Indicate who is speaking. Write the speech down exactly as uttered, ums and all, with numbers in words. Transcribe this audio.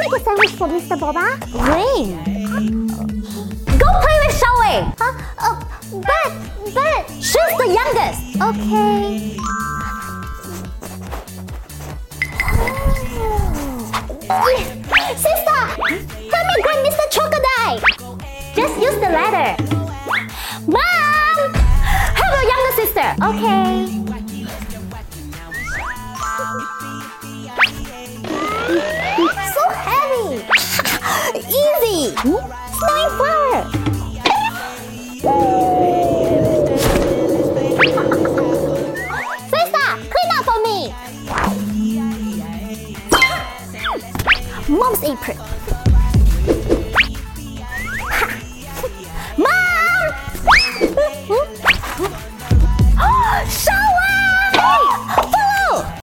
Speaker 1: make a sandwich for Mister Boba?
Speaker 2: Rain. Go play with Xiaowei.
Speaker 1: Huh? Uh, but, but...
Speaker 2: She's the youngest.
Speaker 1: Okay. Sister! Help me grab Mister Crocodile!
Speaker 2: Just use the ladder.
Speaker 1: Mom!
Speaker 2: Help your younger sister.
Speaker 1: Okay. So heavy! Easy! Snowing flower! Sister! Clean up for me! Mom's apron.